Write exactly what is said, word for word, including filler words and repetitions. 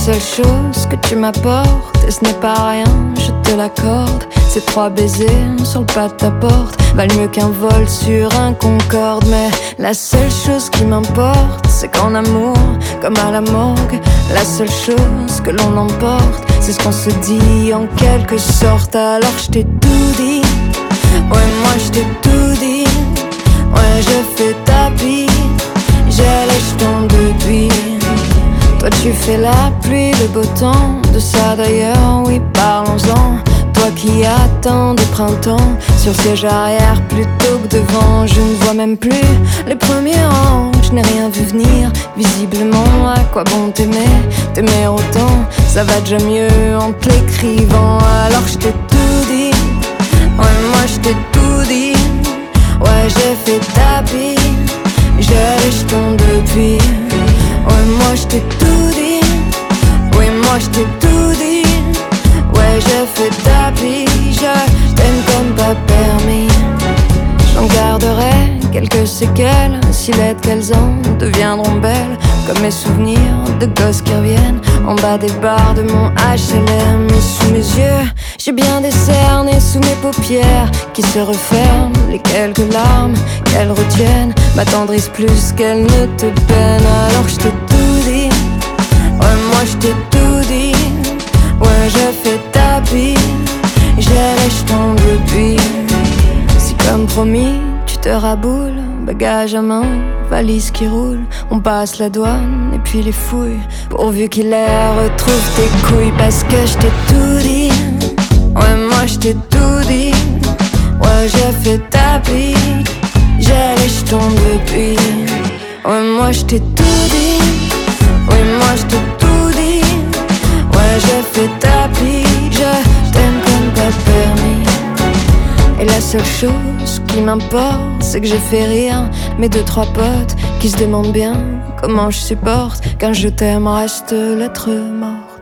seule chose que tu m'apportes, et ce n'est pas rien, je te l'accorde. Ces trois baisers sur le pas de ta porte valent mieux qu'un vol sur un Concorde. Mais la seule chose qui m'importe, c'est qu'en amour, comme à la morgue, la seule chose que l'on emporte, c'est ce qu'on se dit en quelque sorte. Alors je t'ai tout dit, ouais moi je t'ai tout dit. Ouais je fais tapis, j'ai les jetons depuis. Toi tu fais la pluie, le beau temps, de ça d'ailleurs, oui parlons-en. Toi qui attends des printemps sur le siège arrière plutôt que devant. Je ne vois même plus les premiers rangs, je n'ai rien vu venir. Visiblement à quoi bon t'aimer, t'aimer autant, ça va déjà mieux en te l'écrivant. Alors je t'ai tout dit, ouais moi je t'ai tout dit. Ouais j'ai fait tapis, j'ai les jetons depuis. Ouais moi je t'ai tout dit, oui moi je t'ai tout dit. Ouais j'ai fait tapis, je t'aime comme pas permis. J'en garderai quelques séquelles, si laides qu'elles en deviendront belles, comme mes souvenirs de gosses qui reviennent en bas des barres de mon H L M. Et sous mes yeux, j'ai bien des cernes, et sous mes paupières qui se referment, les quelques larmes qu'elles retiennent m'attendrissent plus qu'elles ne te peinent. Alors je t'ai tout dit, ouais moi je t'ai tout dit. Ouais je fais tapis, j'ai les jetons depuis. Si comme promis tu te raboules, bagage à main, valise qui roule, on passe la douane et puis les fouilles, pourvu qu'il les retrouve tes couilles. Parce que je t'ai tout dit, ouais moi je t'ai tout dit. Ouais j'ai fait tapis, j'ai les jetons depuis. Ouais moi je t'ai tout dit, oui moi je t'ai tout dit. Ouais j'ai fait tapis, je t'aime comme pas permis. Et la seule chose qui m'importe, c'est que j'ai fait rire mes deux trois potes qui se demandent bien comment je supporte qu'un je t'aime reste lettre morte.